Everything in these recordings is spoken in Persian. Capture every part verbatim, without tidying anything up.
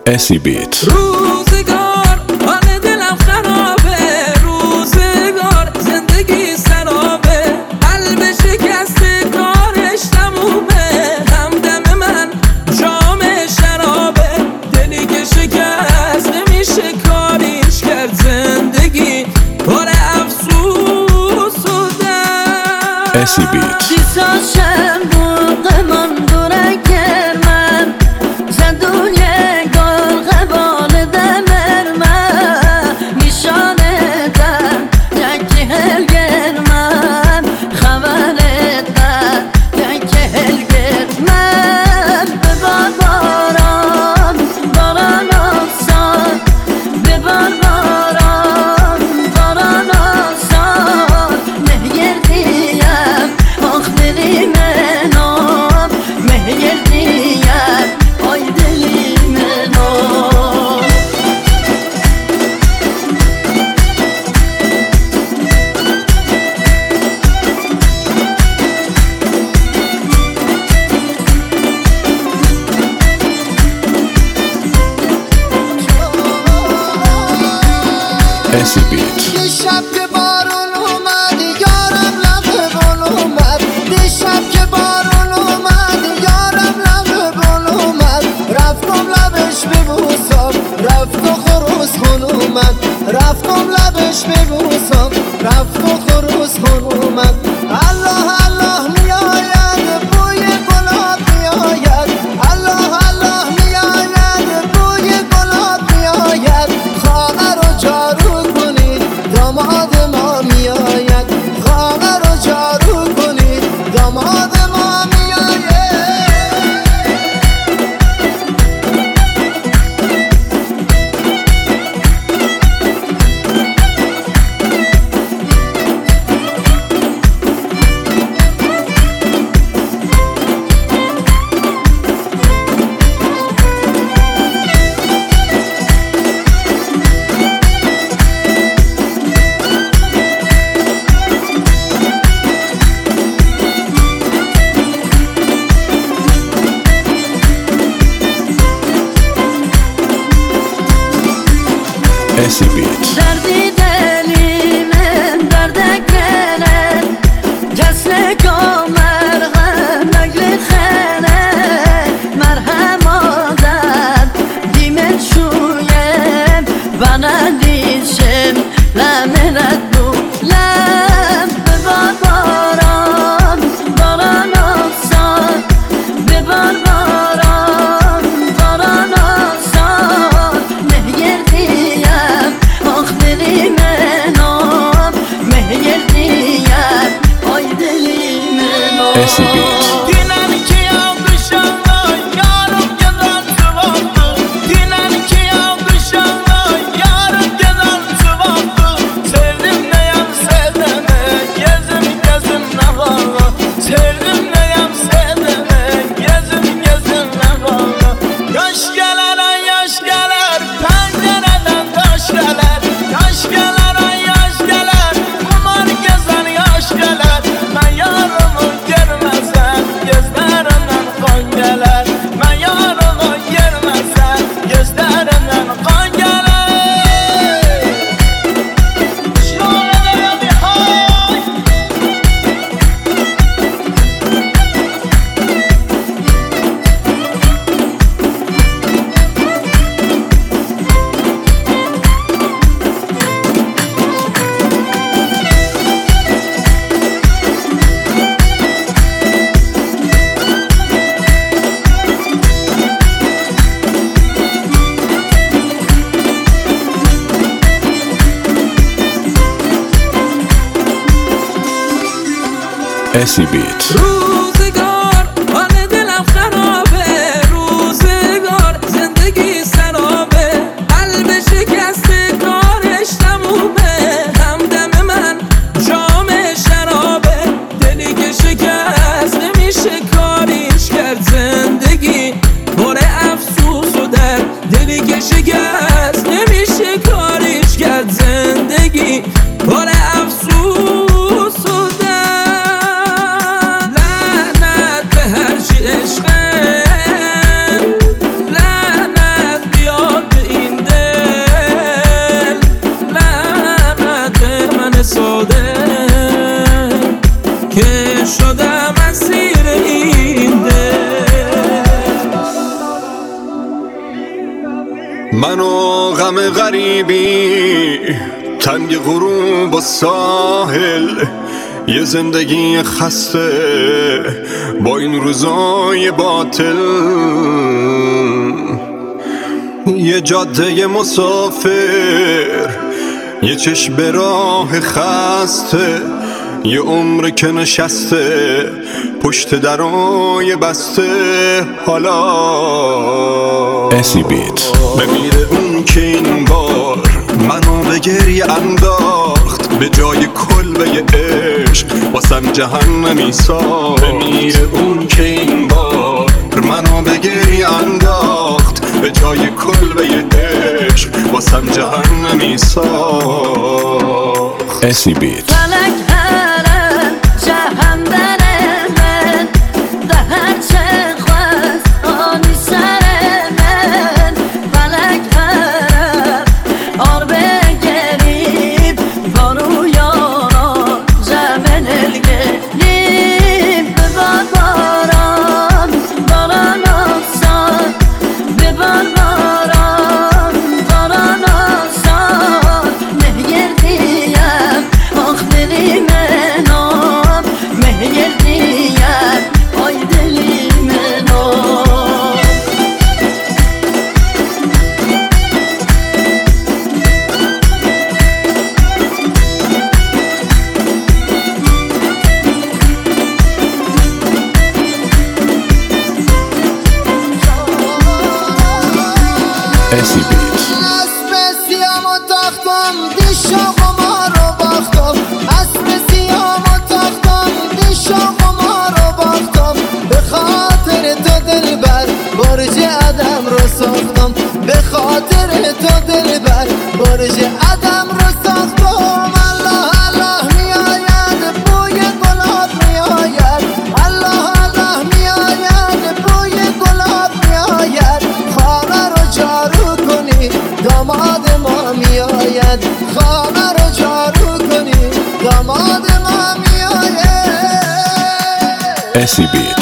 اسی بیت. روزگار حال دلم خرابه، روزگار زندگی سرابه، قلب شکسته کارش تمومه، همدم من جام شرابه، دلی که شکست نمیشه کاریش کرد، زندگی پر افسوس و درد. اسی بیت. اسی بیت. دیشب که بارون اومد یارم لب گل اومد، دیشب که بارون اومد یارم لب گل اومد، رفتم لبش ببوسم رفت و خروس خون اومد، رفتم لبش ببوسم رفت و خروس خون اومد. الله الله میآید بوی گلاب میآید، الله الله میآید بوی گلاب میآید، خانه رو جارو داماد ما میآید، خانه رو جارو کنید داماد ما میآید. اسی بیت. دردی دلی من درد کنه، جسل کامر غم نگل خنه، مرهم آدم دیمت شویم بنا دیشم لمنت بو لم ببار باران باران آسان، ببار باران باران آسان، مهگردی آخ دلی منام مهگردیم آی دلی منام. اسی بیت. Dinen ki yanlış anla yarım gelen sıvattı, dinen ki yanlış anla yarım gelen sıvattı, sevdim neyem sevdeme gezim gezim ne valla, sevdim neyem sevdeme gezim gezim ne valla. Yaş geler ay yaş geler pencereden taş geler, yaş geler ay yaş geler kumar gezer yaş geler, ben yarımı görmezsem gözlerimden kan geler, ben yarımı görmezsem gözlerimden kan geler. Şöyle bir hay. اسی بیت. روزگار حال دلم خرابه، روزگار زندگی سرابه، قلب شکسته کارش تمومه، همدم من جام شرابه، دلی که شکست نمیشه کاریش کرد، زندگی پر افسوس و درد، دلی که شکست نمیشه کاریش کرد، زندگی پر افسوس و درد. عشقم لعنت بیا من و غم غریبی تنگ غروب و ساحل، یه زندگی خسته با این روزای باطل، یه جاده مسافر، یه چشم به راه خسته، یه عمر که نشسته پشت درای بسته. حالا اسی بیت بمیره اون که این بار منو به گریه انداخت، به جای کلبه عشق واسم جهنمی ساخت. بمیره اون که این بار منو به گریه انداخت، به جای کلبه عشق واسم جهنمی ساخت. اسی بیت اسی بیت اسب سیام و تختم دیشاق و ما رو باختم، اسب سیام و تختم دیشاق و ما رو باختم، به خاطر تو دلبر برج عدم رو ساختم، به خاطر تو دلبر برج عدم رو ساختم. الله الله میآید بوی گلاب میآید، الله الله میآید بوی گلاب میآید، خانه رو جارو کنی داماد ما میآید، خانه رو جارو کنی داماد ما میآید. اسی بیت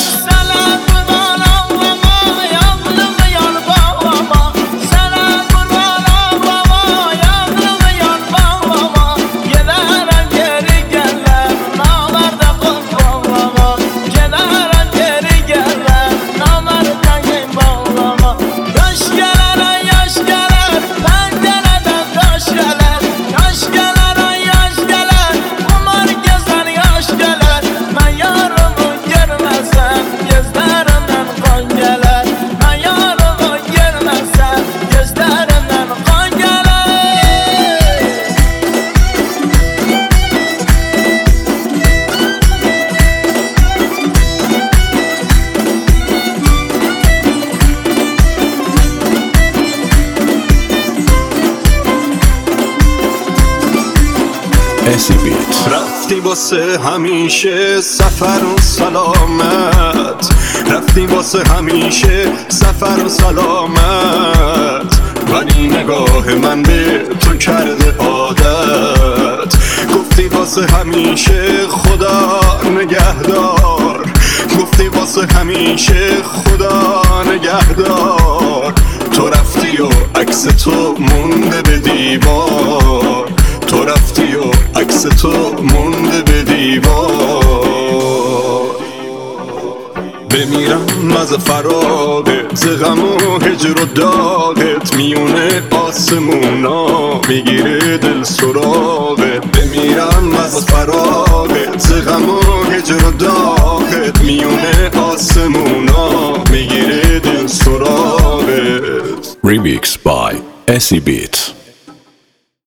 اسی بیت رفتی واسه همیشه سفر و سلامت، رفتی واسه همیشه سفر و سلامت، ولی نگاه من به تو کرده عادت. گفتی واسه همیشه خدا نگهدار، گفتی واسه همیشه خدا نگهدار، تو رفتی و عکس تو مونده به دیوار، تو رفتی و عکس تو مونده به دیوار. بمیرم از فراغت، ز غم و هجر و داغت، میونه آسمونا میگیره دل سراغت. بمیرم از فراغت، ز غم و هجر و داغت، میونه آسمونا میگیره دل سراغت. Remix by اسی بیت.